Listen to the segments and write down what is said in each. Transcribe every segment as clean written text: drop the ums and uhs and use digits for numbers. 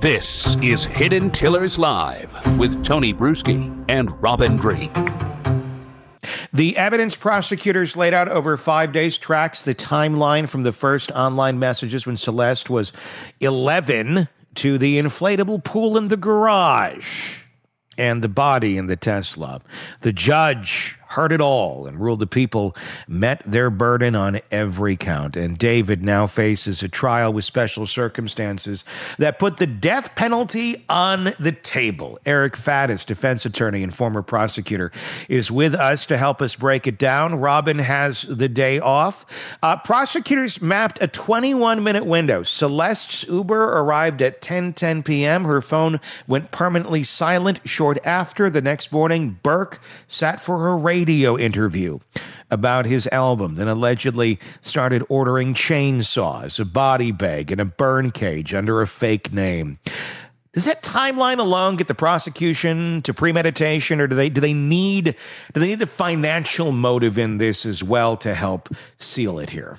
This is Hidden Killers Live with Tony Bruschi and Robin Dreeke. The evidence prosecutors laid out over 5 days tracks the timeline from the first online messages when Celeste was 11 to the inflatable pool in the garage and the body in the Tesla. The judge heard it all and ruled the people met their burden on every count. And David now faces a trial with special circumstances that put the death penalty on the table. Eric Faddis, defense attorney and former prosecutor, is with us to help us break it down. Robin has the day off. Prosecutors mapped a 21-minute window. Celeste's Uber arrived at 10:10 p.m. Her phone went permanently silent short after. The next morning, Burke sat for her radio interview about his album, then allegedly started ordering chainsaws, a body bag, and a burn cage under a fake name. Does that timeline alone get the prosecution to premeditation, or do they need the financial motive in this as well to help seal it here?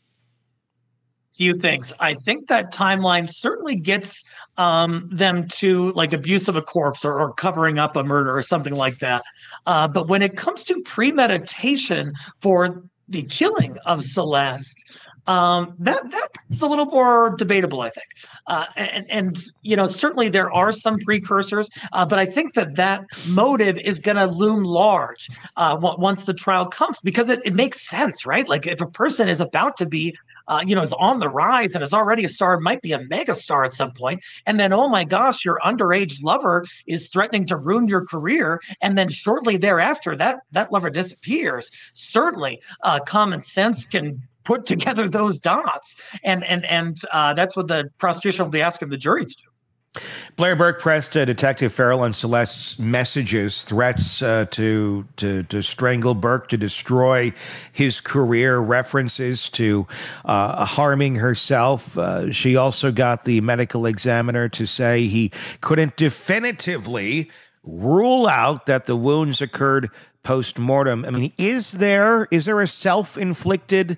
Few things. I think that timeline certainly gets them to like abuse of a corpse or covering up a murder or something like that. But when it comes to premeditation for the killing of Celeste, that's a little more debatable, I think. And you know, certainly there are some precursors, but I think that motive is going to loom large once the trial comes, because it makes sense, right? Like if a person is about to be is on the rise and is already a star, might be a mega star at some point. And then, oh my gosh, your underage lover is threatening to ruin your career. And then shortly thereafter, that lover disappears. Certainly, common sense can put together those dots. And that's what the prosecution will be asking the jury to do. Blair Burke pressed Detective Farrell on Celeste's messages, threats to strangle Burke, to destroy his career, references to harming herself. She also got the medical examiner to say he couldn't definitively rule out that the wounds occurred post-mortem. I mean, is there a self-inflicted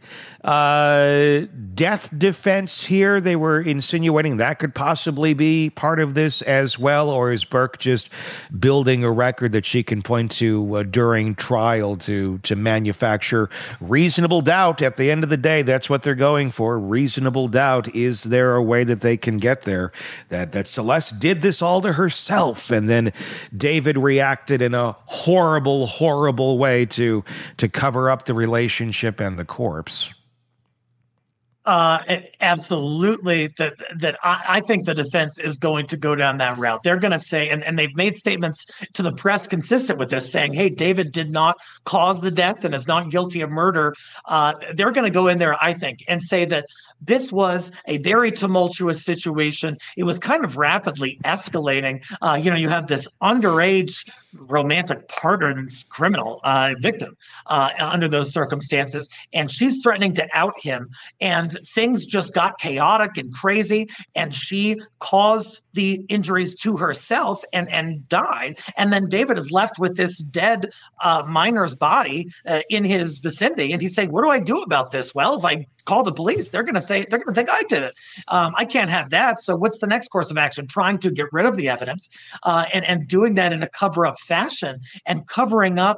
death defense here? They were insinuating that could possibly be part of this as well, or is Burke just building a record that she can point to during trial to manufacture reasonable doubt? At the end of the day, that's what they're going for, reasonable doubt. Is there a way that they can get there? That Celeste did this all to herself, and then David reacted in a horrible way to cover up the relationship and the corpse. Absolutely. That I think the defense is going to go down that route. They're going to say, and they've made statements to the press consistent with this, saying, hey, David did not cause the death and is not guilty of murder. They're going to go in there, I think, and say that this was a very tumultuous situation. It was kind of rapidly escalating. You have this underage romantic partner, criminal victim under those circumstances, and she's threatening to out him. And things just got chaotic and crazy, and she caused the injuries to herself and died. And then David is left with this dead minor's body in his vicinity, and he's saying, what do I do about this? Well, if I call the police, they're going to think I did it. I can't have that. So what's the next course of action? Trying to get rid of the evidence and doing that in a cover-up fashion, and covering up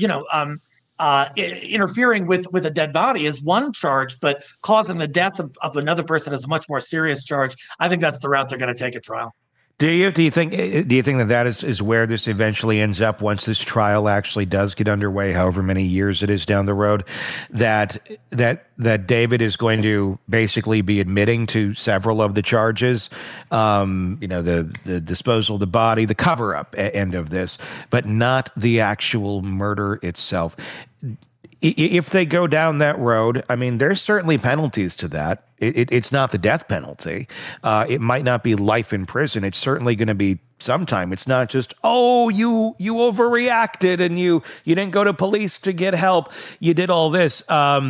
interfering with a dead body is one charge, but causing the death of another person is a much more serious charge. I think that's the route they're going to take at trial. Do you think that is where this eventually ends up once this trial actually does get underway, however many years it is down the road, that David is going to basically be admitting to several of the charges, the disposal of the body, the cover-up end of this, but not the actual murder itself? If they go down that road, I mean, there's certainly penalties to that. It's not the death penalty. It might not be life in prison. It's certainly going to be some time. It's not just, you overreacted and you didn't go to police to get help. You did all this.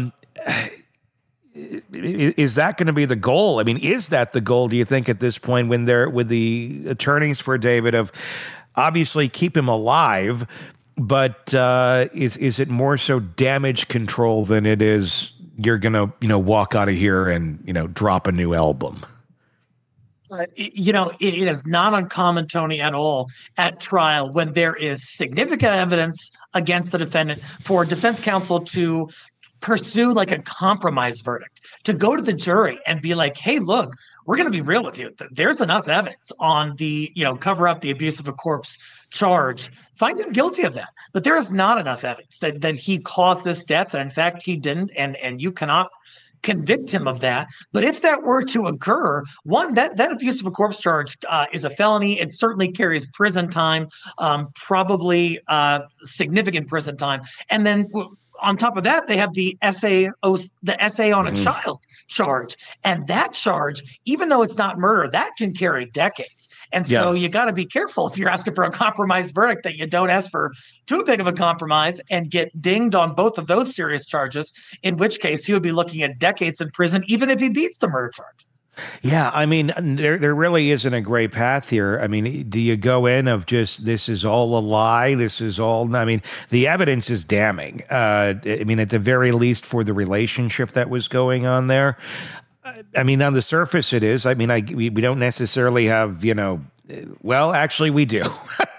Is that going to be the goal? I mean, is that the goal, do you think, at this point, when they're with the attorneys for David, of obviously keep him alive, but is it more so damage control than it is you're going to, walk out of here and, drop a new album? It is not uncommon, Tony, at all at trial when there is significant evidence against the defendant for defense counsel to pursue like a compromise verdict, to go to the jury and be like, hey, look, we're going to be real with you. There's enough evidence on the, cover up the abuse of a corpse charge. Find him guilty of that. But there is not enough evidence that he caused this death. And in fact, he didn't. And you cannot convict him of that. But if that were to occur, one, that abuse of a corpse charge is a felony. It certainly carries prison time, probably significant prison time. And then on top of that, they have the essay on a child charge. And that charge, even though it's not murder, that can carry decades. And so you got to be careful if you're asking for a compromise verdict that you don't ask for too big of a compromise and get dinged on both of those serious charges, in which case he would be looking at decades in prison, even if he beats the murder charge. Yeah, I mean, there really isn't a gray path here. I mean, do you go in of just, this is all a lie? This is all, I mean, the evidence is damning. I mean, at the very least for the relationship that was going on there. I mean, on the surface it is. I mean, we don't necessarily have, well, actually we do.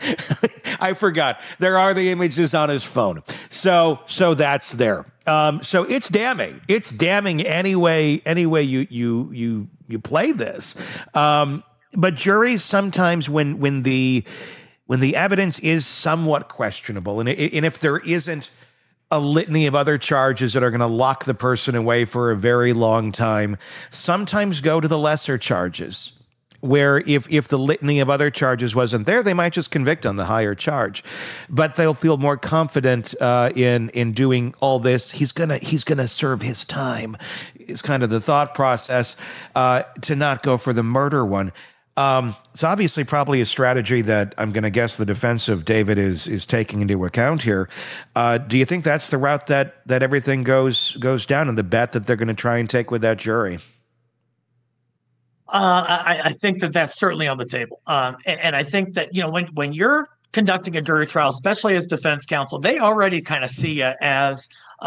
I forgot. There are the images on his phone. So that's there. So it's damning. It's damning anyway you play this. But juries sometimes when the evidence is somewhat questionable, and if there isn't a litany of other charges that are going to lock the person away for a very long time, sometimes go to the lesser charges. Where if the litany of other charges wasn't there, they might just convict on the higher charge, but they'll feel more confident in doing all this. He's gonna serve his time. Is kind of the thought process to not go for the murder one. It's obviously probably a strategy that I'm going to guess the defense of David is taking into account here. Do you think that's the route that everything goes down, and the bet that they're going to try and take with that jury? I think that's certainly on the table. And I think that, when you're conducting a jury trial, especially as defense counsel, they already kind of see you as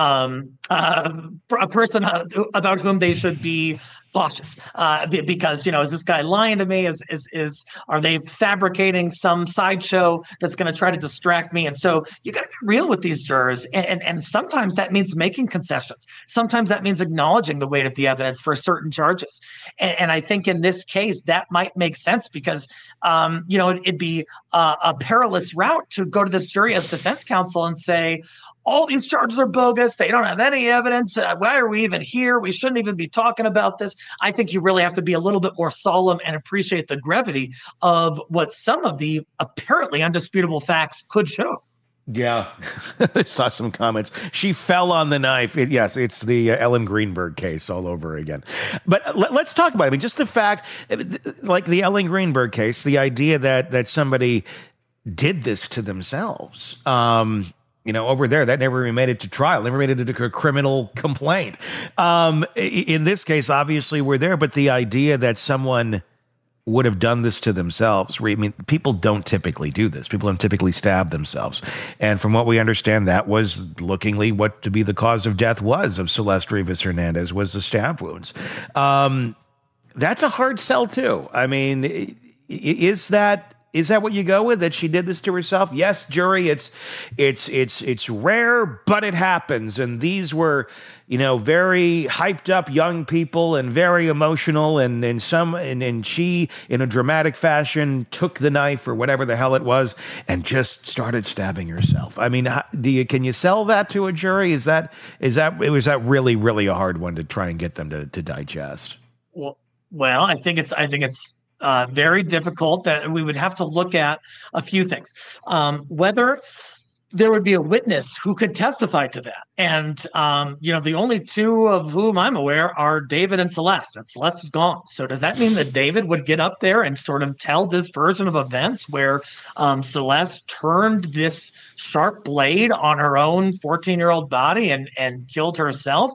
a person about whom they should be cautious, because is this guy lying to me? Are they fabricating some sideshow that's going to try to distract me? And so you got to be real with these jurors, and sometimes that means making concessions. Sometimes that means acknowledging the weight of the evidence for certain charges. And I think in this case that might make sense because it'd be a perilous route to go to this jury as defense counsel and say, all these charges are bogus. They don't have any evidence. Why are we even here? We shouldn't even be talking about this. I think you really have to be a little bit more solemn and appreciate the gravity of what some of the apparently undisputable facts could show. Yeah, I saw some comments. She fell on the knife. Yes, it's the Ellen Greenberg case all over again. But let's talk about it. I mean, just the fact, like the Ellen Greenberg case, the idea that somebody did this to themselves. Over there, that never made it to trial, never made it to a criminal complaint. In this case, obviously, we're there, but the idea that someone would have done this to themselves, people don't typically do this. People don't typically stab themselves. And from what we understand, that was lookingly what to be the cause of death was of Celeste Rivas Hernandez, was the stab wounds. That's a hard sell, too. I mean, is that what you go with, that she did this to herself? Yes, jury, it's rare, but it happens. And these were, very hyped up young people and very emotional, and she, in a dramatic fashion, took the knife or whatever the hell it was and just started stabbing herself. I mean, can you sell that to a jury? Was that really, really a hard one to try and get them to digest? Well, I think it's very difficult. That we would have to look at a few things. Whether there would be a witness who could testify to that. And, the only two of whom I'm aware are David and Celeste, and Celeste is gone. So does that mean that David would get up there and sort of tell this version of events where Celeste turned this sharp blade on her own 14-year-old body and killed herself?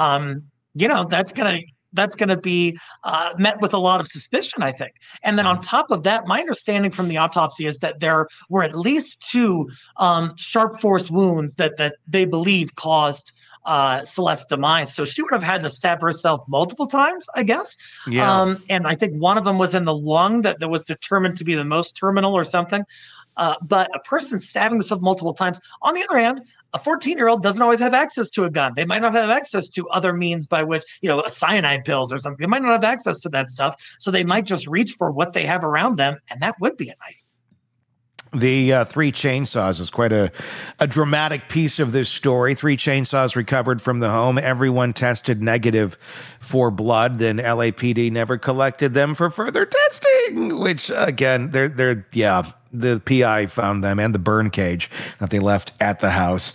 That's going to be met with a lot of suspicion, I think. And then on top of that, my understanding from the autopsy is that there were at least two sharp force wounds that they believe caused Celeste's demise. So she would have had to stab herself multiple times, I guess. Yeah. And I think one of them was in the lung that was determined to be the most terminal or something. But a person stabbing themselves multiple times. On the other hand, a 14-year-old doesn't always have access to a gun. They might not have access to other means by which, cyanide pills or something. They might not have access to that stuff. So they might just reach for what they have around them, and that would be a knife. The 3 chainsaws is quite a dramatic piece of this story. 3 chainsaws recovered from the home. Everyone tested negative for blood, and LAPD never collected them for further testing, which, again, the PI found them and the burn cage that they left at the house.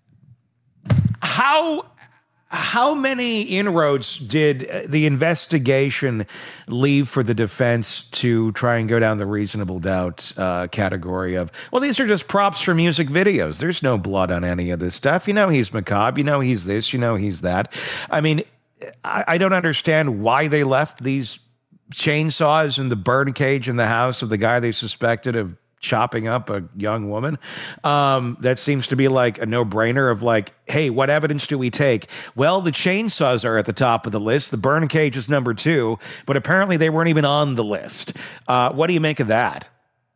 How many inroads did the investigation leave for the defense to try and go down the reasonable doubt category of, well, these are just props for music videos. There's no blood on any of this stuff. He's macabre. He's this. He's that. I mean, I don't understand why they left these chainsaws in the burn cage in the house of the guy they suspected of chopping up a young woman. That seems to be like a no-brainer of like, hey, what evidence do we take? Well, the chainsaws are at the top of the list. The burn cage is number 2, but apparently they weren't even on the list. What do you make of that?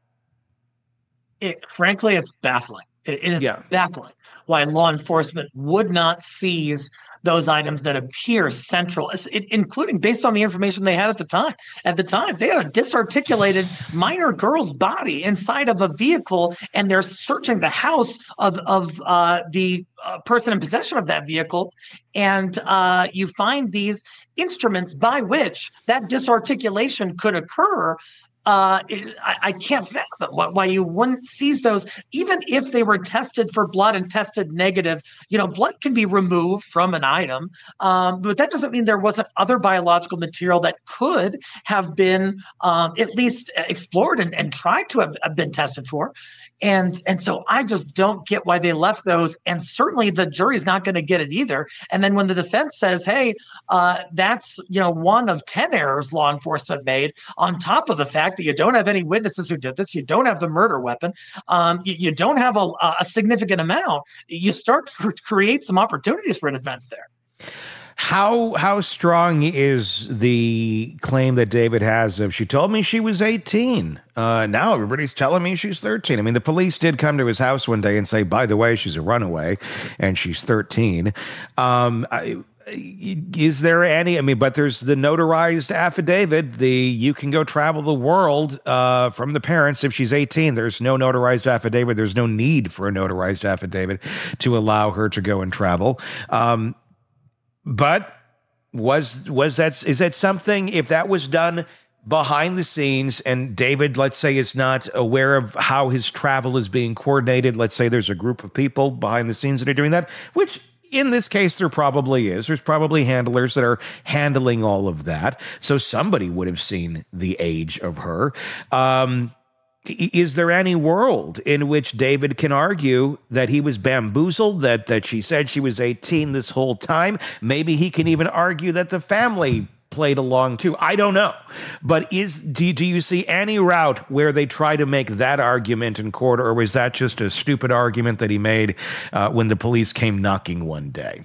Frankly, it's baffling. It is baffling why law enforcement would not seize those items that appear central, including based on the information they had at the time. At the time, they had a disarticulated minor girl's body inside of a vehicle, and they're searching the house of the person in possession of that vehicle, and you find these instruments by which that disarticulation could occur. I can't fathom why you wouldn't seize those, even if they were tested for blood and tested negative. Blood can be removed from an item, but that doesn't mean there wasn't other biological material that could have been at least explored and tried to have been tested for. And so I just don't get why they left those. And certainly the jury's not going to get it either. And then when the defense says, hey, that's, one of 10 errors law enforcement made, on top of the fact that you don't have any witnesses who did this, you don't have the murder weapon, you don't have a significant amount, you start to create some opportunities for defense there. How strong is the claim that David has of, she told me she was 18. Now everybody's telling me she's 13. I mean, the police did come to his house one day and say, by the way, she's a runaway and she's 13. Is there any, but there's the notarized affidavit, you can go travel the world from the parents if she's 18. There's no notarized affidavit. There's no need for a notarized affidavit to allow her to go and travel. But is that something, if that was done behind the scenes and David, let's say, is not aware of how his travel is being coordinated, let's say there's a group of people behind the scenes that are doing that, which in this case there probably is. There's probably handlers that are handling all of that. So somebody would have seen the age of her. Is there any world in which David can argue that he was bamboozled, that she said she was 18 this whole time? Maybe he can even argue that the family played along too. I don't know. But do you see any route where they try to make that argument in court, or was that just a stupid argument that he made when the police came knocking one day?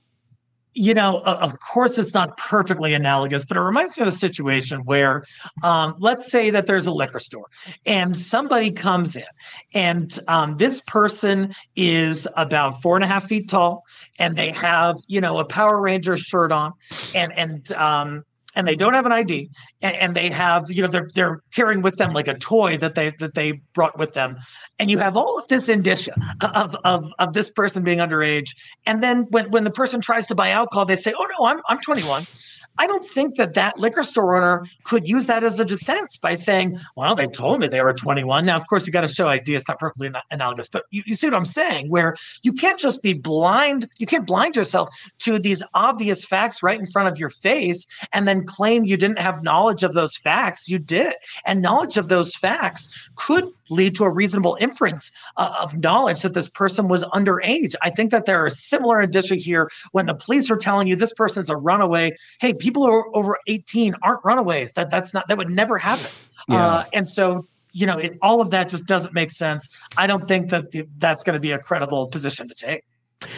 Of course, it's not perfectly analogous, but it reminds me of a situation where, let's say that there's a liquor store and somebody comes in and this person is about 4.5 feet tall and they have, a Power Ranger shirt on and they don't have an ID, and they have, they're carrying with them like a toy that they brought with them, and you have all of this indicia of this person being underage, and then when the person tries to buy alcohol, they say, "Oh no, I'm 21." I don't think that liquor store owner could use that as a defense by saying, well, they told me they were 21. Now, of course, you got to show ID. It's not perfectly analogous, but you see what I'm saying, where you can't just be blind. You can't blind yourself to these obvious facts right in front of your face and then claim you didn't have knowledge of those facts. You did. And knowledge of those facts could lead to a reasonable inference of knowledge that this person was underage. I think that there are similar indicia here when the police are telling you this person's a runaway. Hey, people who are over 18 aren't runaways. That would never happen. Yeah. And so, all of that just doesn't make sense. I don't think that that's going to be a credible position to take.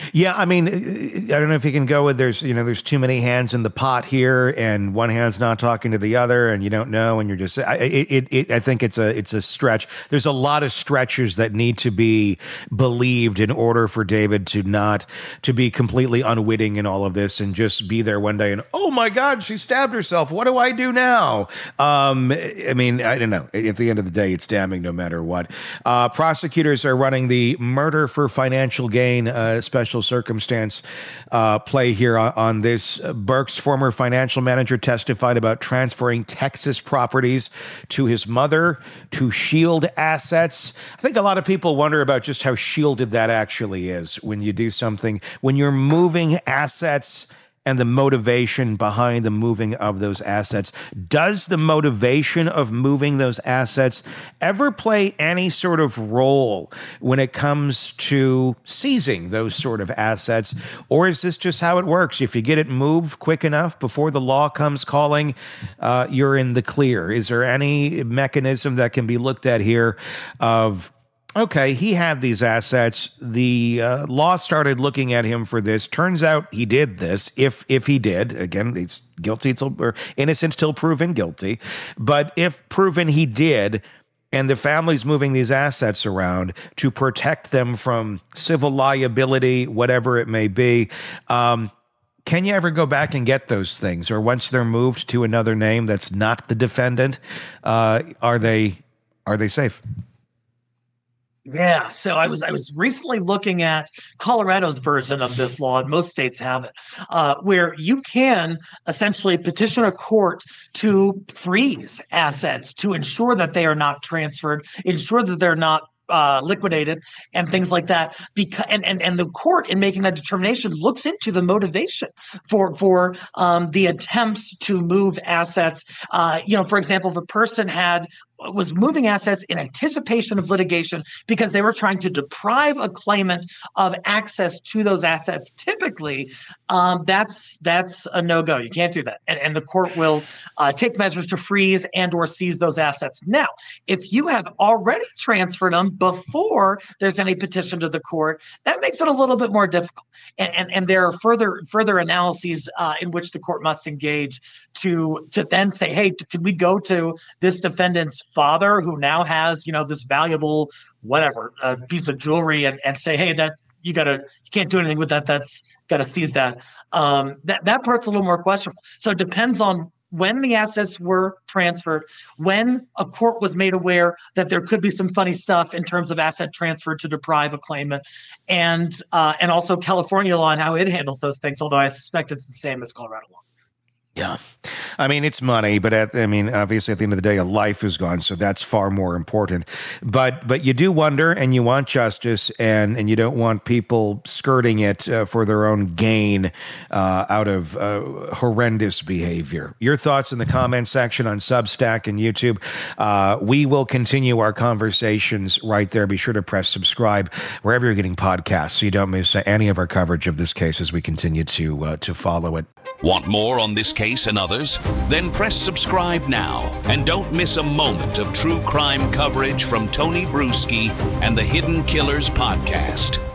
Yeah, I mean, I don't know if you can go with there's too many hands in the pot here, and one hand's not talking to the other, and you don't know, and you're just. I think it's a stretch. There's a lot of stretches that need to be believed in order for David to be completely unwitting in all of this and just be there one day and, oh my God, she stabbed herself. What do I do now? I mean, I don't know. At the end of the day, it's damning no matter what. Prosecutors are running the murder for financial gain special circumstance play here on this. Burke's former financial manager testified about transferring Texas properties to his mother to shield assets. I think a lot of people wonder about just how shielded that actually is when you do something, when you're moving assets and the motivation behind the moving of those assets. Does the motivation of moving those assets ever play any sort of role when it comes to seizing those sort of assets? Or is this just how it works? If you get it moved quick enough before the law comes calling, you're in the clear. Is there any mechanism that can be looked at here of, okay, he had these assets. The law started looking at him for this. Turns out he did this. If he did, again, he's guilty or innocent till proven guilty. But if proven he did, and the family's moving these assets around to protect them from civil liability, whatever it may be, can you ever go back and get those things? Or once they're moved to another name that's not the defendant, are they safe? Yeah, so I was recently looking at Colorado's version of this law, and most states have it, where you can essentially petition a court to freeze assets to ensure that they are not transferred, ensure that they're not liquidated, and things like that. Because and the court, in making that determination, looks into the motivation for the attempts to move assets. For example, if a person was moving assets in anticipation of litigation because they were trying to deprive a claimant of access to those assets, typically that's a no-go. You can't do that. And the court will take measures to freeze and or seize those assets. Now, if you have already transferred them before there's any petition to the court, that makes it a little bit more difficult. And there are further analyses in which the court must engage to then say, hey, can we go to this defendant's father who now has, this valuable piece of jewelry and say, hey, that you can't do anything with that. That's got to seize that. That part's a little more questionable. So it depends on when the assets were transferred, when a court was made aware that there could be some funny stuff in terms of asset transfer to deprive a claimant, and also California law and how it handles those things, although I suspect it's the same as Colorado law. Yeah. I mean, it's money, but obviously at the end of the day, a life is gone. So that's far more important. But you do wonder, and you want justice, and you don't want people skirting it for their own gain out of horrendous behavior. Your thoughts in the comment section on Substack and YouTube. We will continue our conversations right there. Be sure to press subscribe wherever you're getting podcasts so you don't miss any of our coverage of this case as we continue to follow it. Want more on this case and others? Then press subscribe now and don't miss a moment of true crime coverage from Tony Bruschi and the Hidden Killers podcast.